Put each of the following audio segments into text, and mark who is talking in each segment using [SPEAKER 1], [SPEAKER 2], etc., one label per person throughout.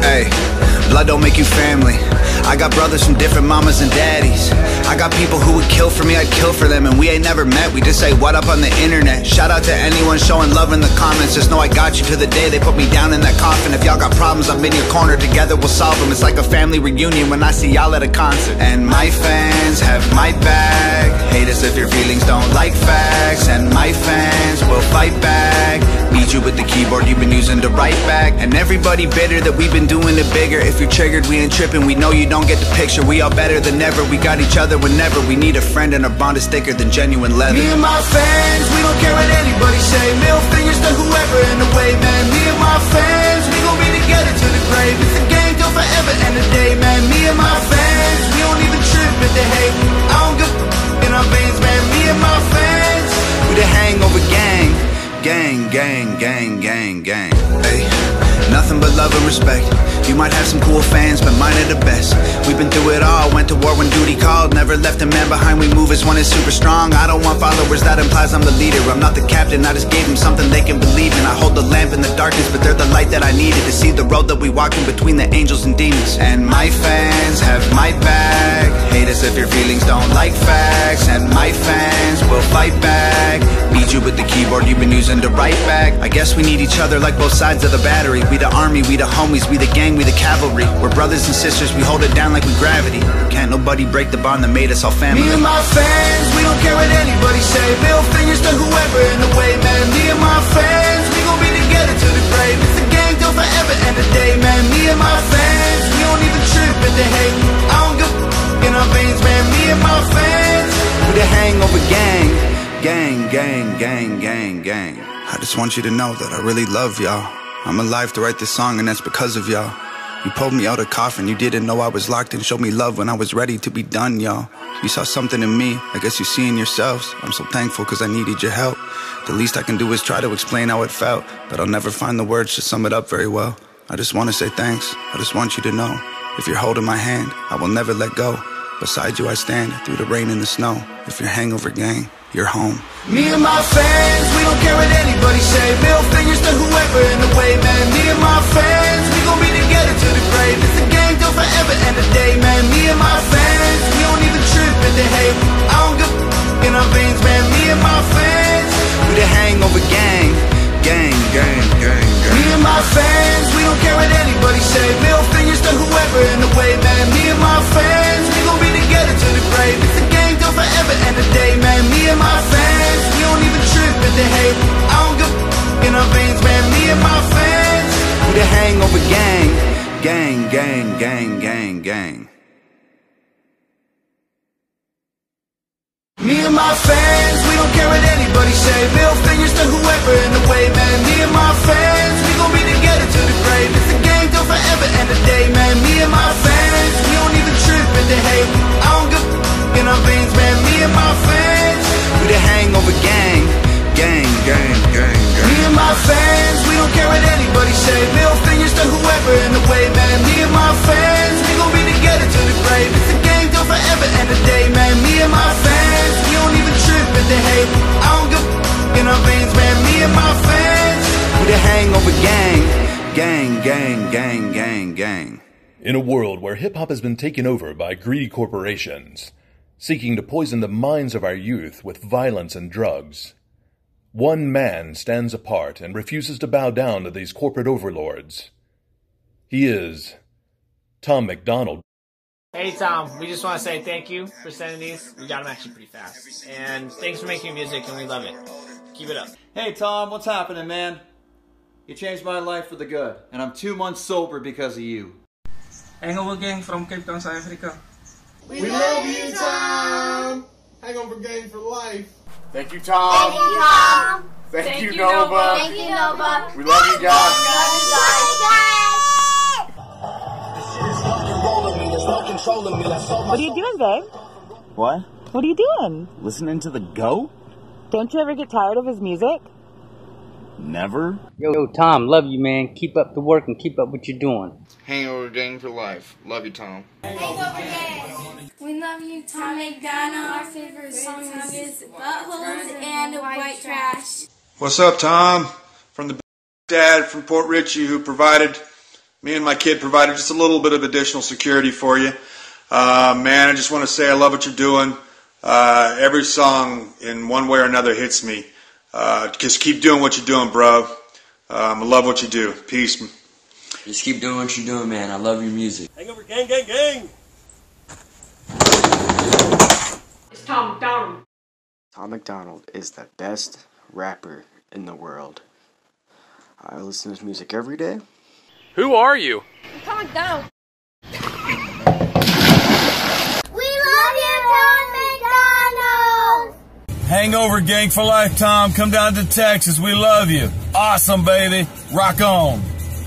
[SPEAKER 1] Hey, blood don't make you family. I got brothers from different mamas and daddies. I got people who would kill for me, I'd kill for them. And we ain't never met, we just say what up on the internet. Shout out to anyone showing love in the comments. Just know I got you to the day they put me down in that coffin. If y'all got problems, I'm in your corner, together we'll solve them. It's like a family reunion when I see y'all at a concert. And my fans have my back. Hate us if your feelings don't like facts. And my fans will fight back. Beat you with the keyboard you've been using to write back. And everybody bitter that we've been doing it bigger. If you're triggered, we ain't tripping, we know you don't get the picture. We all better than ever, we got each other whenever we need a friend, and our bond is thicker than genuine leather.
[SPEAKER 2] Me and my fans, we don't care what anybody say. Middle fingers to whoever in the way, man. Me and my fans, we gon' be together to the grave. It's a gang till forever and a day, man. Me and my fans, we don't even trip if they hate. I don't give in our veins, man. Me and my fans,
[SPEAKER 1] we the hangover gang. Gang, gang, gang, gang, gang. Hey, nothing but love and respect. You might have some cool fans, but mine are the best. We've been through it all, went to war when duty called. Never left a man behind, we move as one is super strong. I don't want followers, that implies I'm the leader. I'm not the captain, I just gave them something they can believe in. I hold the lamp in the darkness, but they're the light that I needed to see the road that we walk in between the angels and demons. And my fans have my back. Hate us if your feelings don't like facts. And my fans will fight back. Beat you with the keyboard you've been using to write back. I guess we need each other like both sides of the battery. We the army, we the homies, we the gang, we the cavalry. We're brothers and sisters, we hold it down like we gravity. Can't nobody break the bond that made us all family.
[SPEAKER 2] Me and my fans, we don't care what anybody say. Middle fingers to whoever in the way, man. Me and my fans, we gon' be together to the grave. It's a gang till forever and a day, man. Me and my fans, we don't even trip if they hate. I don't give in our veins, man. Me and my fans,
[SPEAKER 1] we the hangover gang. Gang, gang, gang, gang, gang. I just want you to know that I really love y'all. I'm alive to write this song, and that's because of y'all. You pulled me out of coffin, you didn't know I was locked, and showed me love when I was ready to be done, y'all. You saw something in me, I guess you see in yourselves. I'm so thankful cause I needed your help. The least I can do is try to explain how it felt, but I'll never find the words to sum it up very well. I just want to say thanks, I just want you to know. If you're holding my hand, I will never let go. Beside you I stand, through the rain and the snow. If you're hangover gang, you're home.
[SPEAKER 2] Me and my fans, we don't care what anybody say. Middle fingers to whoever in the way, man. Me and my fans, we gon' be together to the grave. It's a gang till forever and a day, man. Me and my fans, we don't even trip if they hate. I don't give in our veins, man. Me and my fans,
[SPEAKER 1] we the hangover gang. Gang, gang, gang, gang.
[SPEAKER 2] Me and my fans, we don't care what anybody say. Middle fingers to whoever in the way, man. Me and my fans, we gon' be together to the grave. It's a gang till forever and a day, man. Me and my fans, we don't even trip if they hate. I don't give in our veins, man. Me and my fans,
[SPEAKER 1] we the hangover gang. Gang, gang, gang, gang, gang.
[SPEAKER 2] Me and my fans, we don't care what anybody say. Middle fingers to whoever in the way, man. Me and my fans, we gon' be together to the grave. It's a gang till forever and a day, man. Me and my fans, we don't even trip if they hate. I don't give in our veins, man. Me and my fans,
[SPEAKER 1] we the hangover gang. Gang, gang, gang, gang.
[SPEAKER 2] Me and my fans, we don't care what anybody say. Middle fingers to whoever in the way, man. Me and my fans, we gon' be together to the grave. It's a gang till forever and a day, man. Me and my fans, we don't even trip if they hate. I don't give in our veins, man. Me and my fans,
[SPEAKER 1] we the hangover gang. Gang, gang, gang, gang, gang.
[SPEAKER 3] In a world where hip-hop has been taken over by greedy corporations, seeking to poison the minds of our youth with violence and drugs, one man stands apart and refuses to bow down to these corporate overlords. He is Tom MacDonald.
[SPEAKER 4] Hey Tom, we just want to say thank you for sending these. We got them actually pretty fast. And thanks for making music, and we love it. Keep it up.
[SPEAKER 5] Hey Tom, what's happening, man? You changed my life for the good, and I'm 2 months sober because of you.
[SPEAKER 6] Hangover Gang from Cape Town, South Africa.
[SPEAKER 7] We love you, Tom! Hangover Gang for life.
[SPEAKER 8] Thank you, Tom.
[SPEAKER 9] Thank you, Tom.
[SPEAKER 8] Thank you, Nova.
[SPEAKER 9] Thank you, Nova.
[SPEAKER 8] We love you guys.
[SPEAKER 9] We love you guys.
[SPEAKER 10] What are you doing, babe?
[SPEAKER 11] What?
[SPEAKER 10] What are you doing?
[SPEAKER 11] Listening to the GOAT?
[SPEAKER 10] Don't you ever get tired of his music?
[SPEAKER 11] Never.
[SPEAKER 12] Yo, Tom, love you, man. Keep up the work and keep up what you're doing.
[SPEAKER 8] Hangover Gang for life. Love you, Tom.
[SPEAKER 9] Hangover Gang.
[SPEAKER 13] We love you, Tom MacDonald. Our favorite song is Buttholes and White Trash.
[SPEAKER 14] What's up, Tom? From the dad from Port Richey who provided Me and my kid provided just a little bit of additional security for you. Man, I just want to say I love what you're doing. Every song in one way or another hits me. Just keep doing what you're doing, bro. I love what you do. Peace.
[SPEAKER 15] Just keep doing what you're doing, man. I love your music.
[SPEAKER 16] Hangover gang, gang, gang!
[SPEAKER 17] It's Tom McDonald.
[SPEAKER 18] Tom McDonald is the best rapper in the world. I listen to his music every day.
[SPEAKER 19] Who are you?
[SPEAKER 13] I'm Tom McDonald.
[SPEAKER 9] We love you, Tom McDonald!
[SPEAKER 20] Hangover gang for life, Tom. Come down to Texas. We love you. Awesome, baby. Rock on.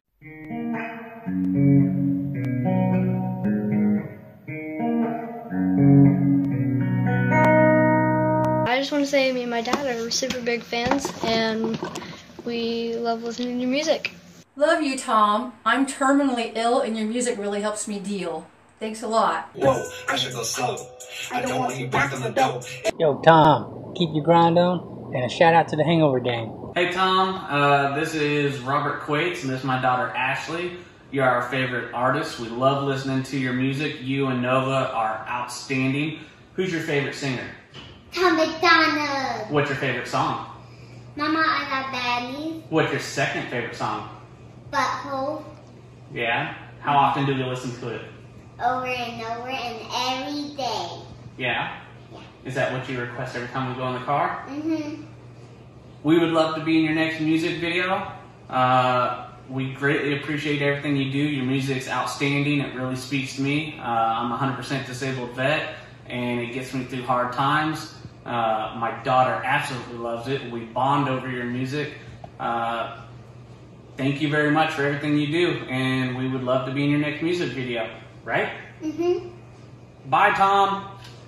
[SPEAKER 21] I just want to say me and my dad are super big fans, and we love listening to your music.
[SPEAKER 17] Love you, Tom. I'm terminally ill, and your music really helps me deal. Thanks a lot.
[SPEAKER 22] Whoa, I should go slow. I don't want you back on the dope.
[SPEAKER 12] Yo, Tom, keep your grind on, and a shout out to the Hangover gang.
[SPEAKER 23] Hey, Tom. This is Robert Quates, and this is my daughter, Ashley. You're our favorite artist. We love listening to your music. You and Nova are outstanding. Who's your favorite singer?
[SPEAKER 9] Tom McDonald.
[SPEAKER 23] What's your favorite song?
[SPEAKER 9] Mama, I Got Daddies.
[SPEAKER 23] What's your second favorite song?
[SPEAKER 9] Butthole.
[SPEAKER 23] Yeah? How often do we listen to it?
[SPEAKER 9] Over and over and every day.
[SPEAKER 23] Yeah? Is that what you request every time we go in the car?
[SPEAKER 9] Mm-hmm.
[SPEAKER 23] We would love to be in your next music video. We greatly appreciate everything you do. Your music's outstanding. It really speaks to me. I'm a 100% disabled vet, and it gets me through hard times. My daughter absolutely loves it. We bond over your music. Thank you very much for everything you do, and we would love to be in your next music video. Right?
[SPEAKER 9] Mm-hmm.
[SPEAKER 23] Bye, Tom.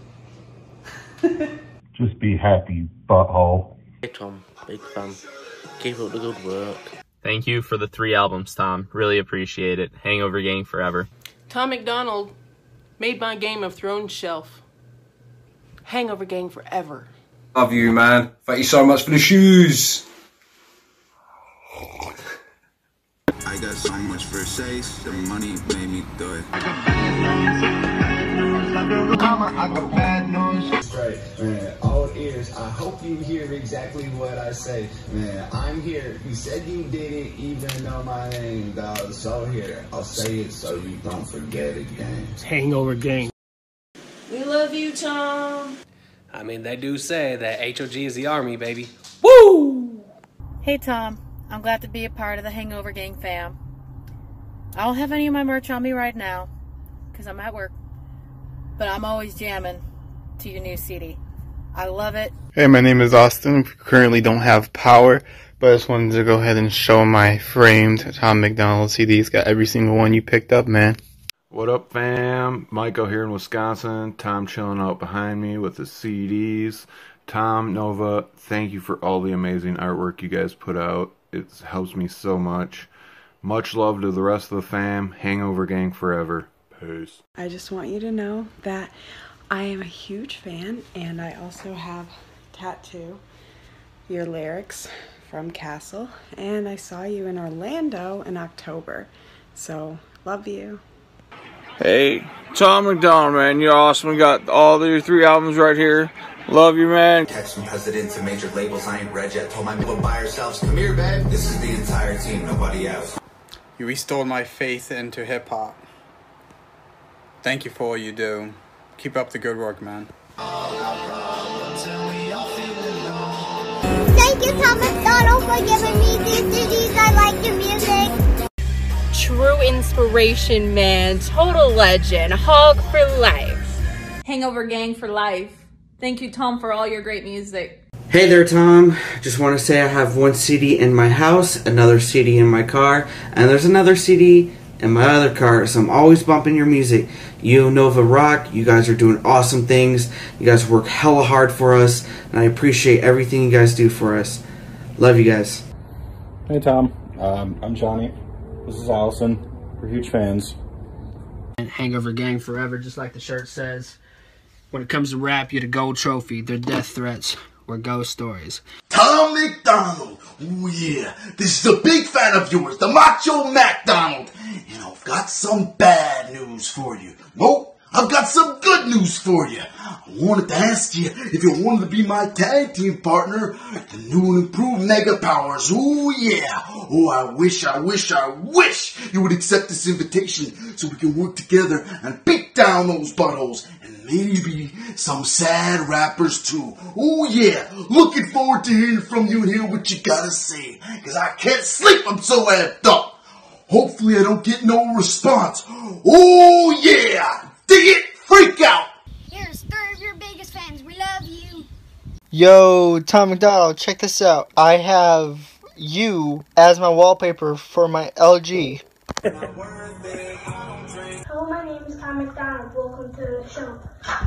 [SPEAKER 24] Just be happy, butthole.
[SPEAKER 25] Hey, Tom. Big fan. Keep up the good work.
[SPEAKER 19] Thank you for the 3 albums, Tom. Really appreciate it. Hangover gang forever.
[SPEAKER 26] Tom McDonald made my Game of Thrones shelf. Hangover gang forever.
[SPEAKER 27] Love you, man. Thank you so much for the shoes.
[SPEAKER 1] I got so much for say, the money made me do it.
[SPEAKER 2] I got bad news. Straight, man, all ears. I hope you hear exactly what I say. Man, I'm here. You said you didn't even know my name, dog. So here, I'll say it so you don't forget again.
[SPEAKER 16] Hangover gang.
[SPEAKER 17] We love you, Tom.
[SPEAKER 28] I mean, they do say that HOG is the army, baby. Woo!
[SPEAKER 29] Hey, Tom. I'm glad to be a part of the Hangover Gang fam. I don't have any of my merch on me right now because I'm at work, but I'm always jamming to your new CD. I love it.
[SPEAKER 30] Hey, my name is Austin. We currently don't have power, but I just wanted to go ahead and show my framed Tom McDonald CD. It's got every single one you picked up, man.
[SPEAKER 31] What up, fam? Michael here in Wisconsin. Tom chilling out behind me with the CDs. Tom, Nova, thank you for all the amazing artwork you guys put out. It helps me so much. Much love to the rest of the fam. Hangover gang forever. Peace.
[SPEAKER 32] I just want you to know that I am a huge fan, and I also have tattoo your lyrics from Castle, and I saw you in Orlando in October. So, love you.
[SPEAKER 33] Hey, Tom McDonald, man, you're awesome. We got all your 3 albums right here. Love you, man.
[SPEAKER 1] Text from presidents and major labels I ain't read yet. Told my people by yourselves. Come here, babe. This is the entire team, nobody else.
[SPEAKER 34] You restored my faith into hip-hop. Thank you for all you do. Keep up the good work, man.
[SPEAKER 9] Thank you, Tom McDonald, for giving me these CDs. I like your music.
[SPEAKER 35] True inspiration, man. Total legend. Hog for life.
[SPEAKER 17] Hangover gang for life. Thank you, Tom, for all your great music.
[SPEAKER 15] Hey there, Tom. Just want to say I have 1 CD in my house, another CD in my car, and there's another CD in my other car, so I'm always bumping your music. You, Nova Rock, you guys are doing awesome things. You guys work hella hard for us, and I appreciate everything you guys do for us. Love you guys.
[SPEAKER 36] Hey, Tom. I'm Johnny. This is Allison. We're huge fans.
[SPEAKER 37] And Hangover gang forever, just like the shirt says. When it comes to rap, you're the gold trophy. They're death threats. We're ghost stories.
[SPEAKER 38] Tom McDonald. Ooh, yeah. This is a big fan of yours, the Macho MacDonald. And
[SPEAKER 3] got some bad news for you. Nope, I've got some good news for you. I wanted to ask you if you wanted to be my tag team partner, the new and improved Mega Powers. Ooh yeah. Oh, I wish you would accept this invitation so we can work together and beat down those buttholes and maybe some sad rappers too. Ooh yeah. Looking forward to hearing from you and hearing what you gotta say, cause I can't sleep, I'm so amped up. Hopefully I don't get no response. Oh yeah! Dig it! Freak out!
[SPEAKER 9] Here's 3 of your biggest fans. We love you.
[SPEAKER 4] Yo, Tom McDonald, check this out. I have you as my wallpaper for my LG.
[SPEAKER 5] Hello, my name is Tom McDonald. Welcome to the show.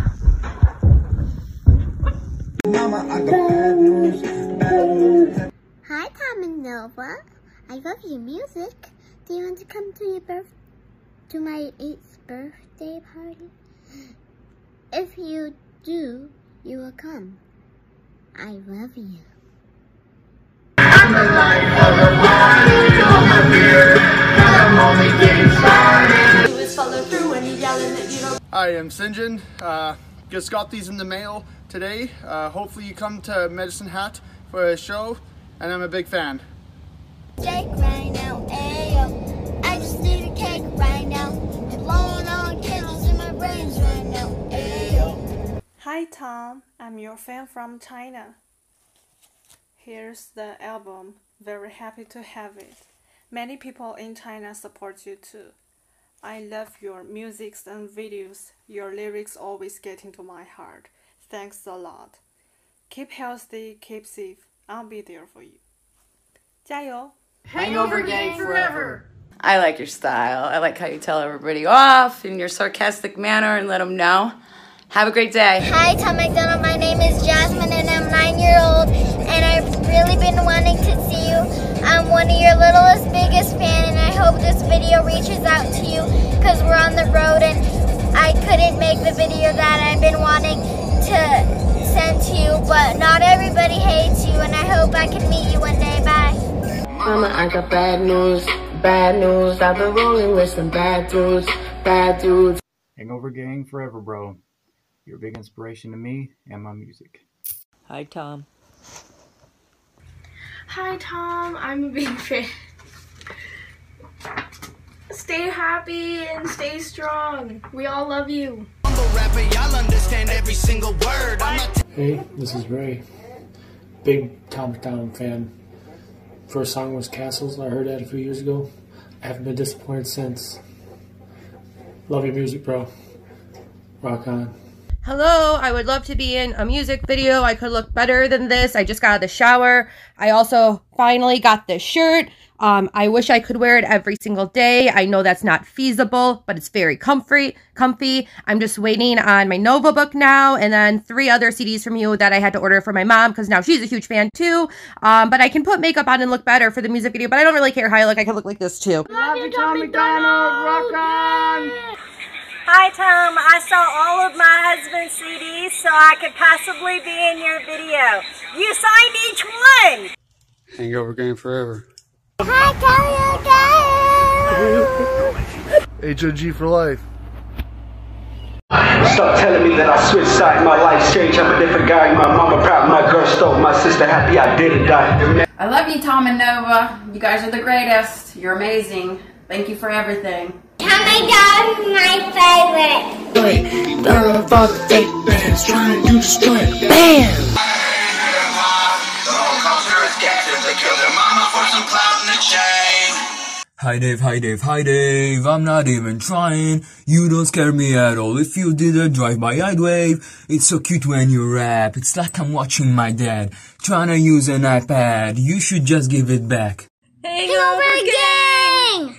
[SPEAKER 2] Mama, I got bad news, bad news.
[SPEAKER 9] Hi, Tom and Nova. I love your music. Do you want to come to my 8th birthday party? If you do, you will come. I love you. I'm the life of the party, on my beer, and I'm only getting started.
[SPEAKER 5] Always follow through when you're yelling that you don't.
[SPEAKER 34] Hi, I'm Sinjin. Just got these in the mail today. Hopefully you come to Medicine Hat for a show, and I'm a big fan.
[SPEAKER 9] Jake right now, ayo. I just need a cake right now. Blowing on candles in my brains right now, ayo.
[SPEAKER 6] Hi Tom, I'm your fan from China. Here's the album. Very happy to have it. Many people in China support you too. I love your music and videos. Your lyrics always get into my heart. Thanks a lot. Keep healthy, keep safe. I'll be there for you. 加油!
[SPEAKER 7] Hangover Gang forever! I like your style. I like how you tell everybody off in your sarcastic manner and let them know. Have a great day.
[SPEAKER 9] Hi, Tom McDonald. My name is Jasmine and I'm 9-year-old and I've really been wanting to see you. I'm one of your littlest, biggest fan and I hope this video reaches out to you because we're on the road and I couldn't make the video that I've been wanting to send to you, but not everybody hates you and I hope I can meet you one day. Bye.
[SPEAKER 5] Mama, I got bad news, bad news. I've been rolling with some bad dudes, bad dudes.
[SPEAKER 36] Hangover Gang forever, bro. You're a big inspiration to me and my music.
[SPEAKER 6] Hi Tom.
[SPEAKER 5] Hi Tom, I'm a big fan. Stay happy and stay strong. We all love you.
[SPEAKER 37] Hey, this is Ray. Big Tom McDonald fan. First song was Castles. I heard that a few years ago. I haven't been disappointed since. Love your music, bro. Rock on.
[SPEAKER 8] Hello, I would love to be in a music video. I could look better than this. I just got out of the shower. I also finally got this shirt. I wish I could wear it every single day. I know that's not feasible, but it's very comfy. I'm just waiting on my Nova book now, and then 3 other CDs from you that I had to order for my mom because now she's a huge fan too. But I can put makeup on and look better for the music video, but I don't really care how I look. I could look like this too.
[SPEAKER 5] Love you, Tom McDonald. Rock on.
[SPEAKER 6] Hi Tom, I saw all of my husband's CDs so I could possibly be in your video. You signed each one!
[SPEAKER 34] Hangover Gang forever.
[SPEAKER 9] Hi,
[SPEAKER 34] HOG for life.
[SPEAKER 10] Stop telling me that I switched sides, my life's changed, I'm a different guy. My mama proud, my girl stoked, my sister happy I didn't die.
[SPEAKER 7] I love you, Tom and Nova. You guys are the greatest. You're amazing. Thank you for everything.
[SPEAKER 9] Tom McDonald, my favorite.
[SPEAKER 5] Girl, fuck, take bands, trying to destroy it. Bam!
[SPEAKER 11] Hi Dave, hi Dave, hi Dave, I'm not even trying, you don't scare me at all, if you did a drive-by I'd wave, it's so cute when you rap, it's like I'm watching my dad, trying to use an iPad, you should just give it back.
[SPEAKER 9] Hangover Gang!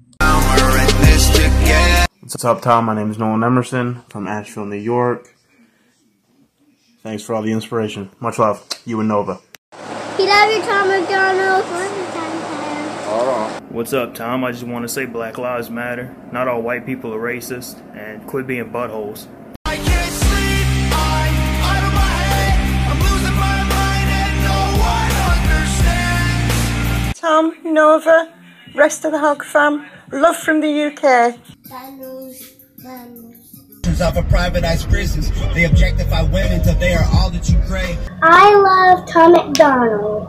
[SPEAKER 30] What's up, Tom? My name is Nolan Emerson from Asheville, New York. Thanks for all the inspiration. Much love. You and Nova.
[SPEAKER 9] We love you, Tom McDonald.
[SPEAKER 30] What's up, Tom? I just want to say Black Lives Matter. Not all white people are racist, and quit being buttholes.
[SPEAKER 2] I can't sleep, I'm out of my head, I'm losing my mind and no one understands.
[SPEAKER 6] Tom, Nova,
[SPEAKER 12] Rest of the Hog fam, love from the UK.
[SPEAKER 9] Bad news, bad news.
[SPEAKER 2] Off of privatized prisons, they objectify women till they are all that you crave.
[SPEAKER 9] I love Tom McDonald.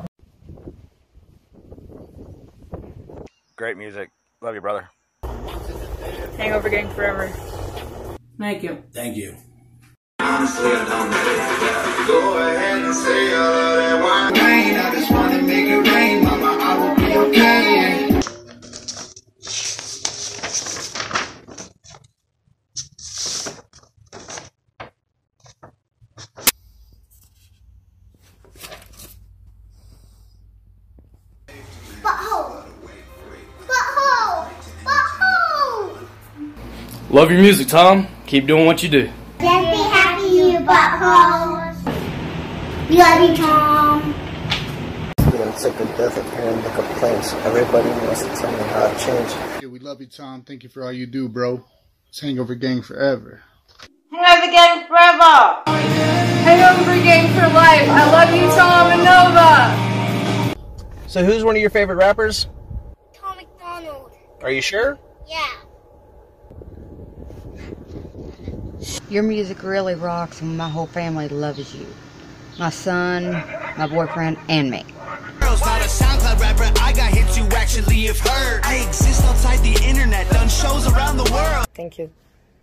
[SPEAKER 13] Great music. Love you, brother.
[SPEAKER 35] Hangover Gang forever.
[SPEAKER 17] Thank you.
[SPEAKER 2] Thank you. Honestly, I don't really go ahead and say all of that wine. Rain, I just wanna make it rain, mama, I will be okay.
[SPEAKER 14] Love your music, Tom. Keep doing what you do.
[SPEAKER 9] Just be happy, you buttholes. We love you, Tom.
[SPEAKER 4] Getting sick of death of hearing the complaints. Everybody wants to tell me how I've changed.
[SPEAKER 34] Yeah, we love you, Tom. Thank you for all you do, bro. It's Hangover Gang forever.
[SPEAKER 35] Hangover Gang forever. Hangover Gang for life. I love you, Tom and Nova.
[SPEAKER 16] So who's one of your favorite rappers?
[SPEAKER 9] Tom McDonald.
[SPEAKER 16] Are you sure?
[SPEAKER 9] Yeah.
[SPEAKER 18] Your music really rocks and my whole family loves you. My son, my boyfriend, and me.
[SPEAKER 2] Not a SoundCloud rapper, I got hits you actually have heard. I exist outside the internet, done shows around the world.
[SPEAKER 16] Thank you.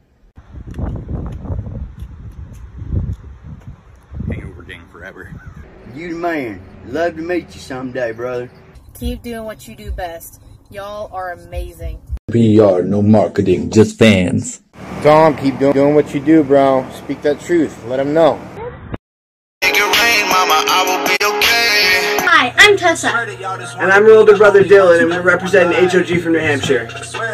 [SPEAKER 13] Hangover Gang forever.
[SPEAKER 19] You the man. Love to meet you someday, brother.
[SPEAKER 35] Keep doing what you do best. Y'all are amazing.
[SPEAKER 20] PR, no marketing, just fans.
[SPEAKER 13] Tom, keep doing what you do, bro. Speak that truth. Let them know.
[SPEAKER 2] Make it rain, mama, I will be okay.
[SPEAKER 9] Hi, I'm Tessa.
[SPEAKER 21] And I'm your older brother Dylan, and we represent an HOG from New Hampshire.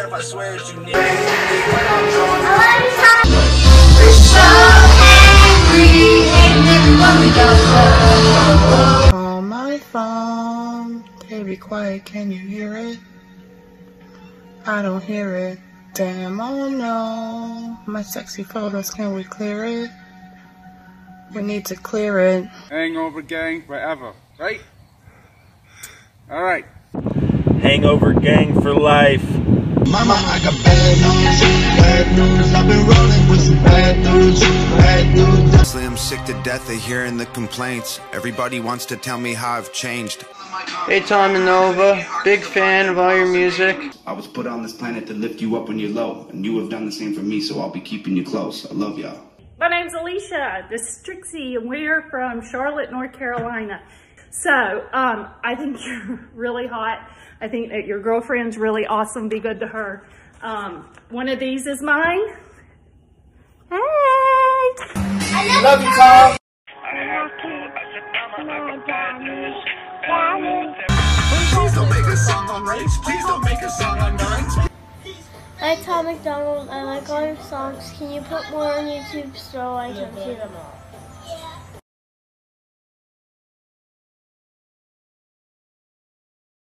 [SPEAKER 32] On my phone, baby, quiet, can you hear it? I don't hear it. Damn, oh no. My sexy photos, can we clear it? We need to clear it.
[SPEAKER 33] Hangover Gang forever, right? Alright.
[SPEAKER 13] Hangover Gang for life.
[SPEAKER 2] Mama, I got bad news, I've been rolling with some bad news. I'm sick to death of hearing the complaints. Everybody wants to tell me how I've changed.
[SPEAKER 15] Hey Tom and Nova, big fan of all your music.
[SPEAKER 22] I was put on this planet to lift you up when you're low, and you have done the same for me, so I'll be keeping you close. I love y'all.
[SPEAKER 23] My name's Alicia. This is Trixie, and we're from Charlotte, North Carolina. So, I think you're really hot. I think that your girlfriend's really awesome. Be good to her. One of these is mine. Hey!
[SPEAKER 2] I love you, Tom. Please don't make a song on race. Please don't make a song on guns.
[SPEAKER 9] Hi, Tom McDonald. I like all your songs. Can you put more on YouTube so I can see them all?